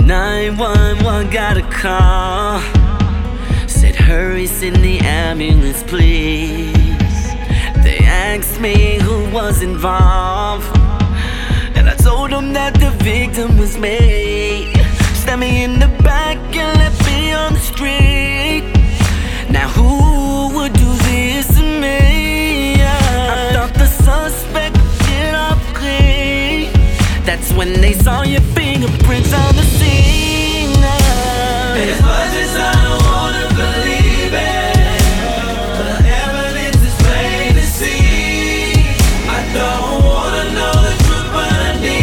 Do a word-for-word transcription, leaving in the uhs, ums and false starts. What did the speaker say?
nine one one got a call. Said hurry, send the ambulance please. They asked me who was involved, and I told them that the victim was me. Stabbed me in the back and left me on the street. Now who would do this to me? I thought the suspect would get off clean. That's when they saw your fingerprints on the scene. As much as I don't want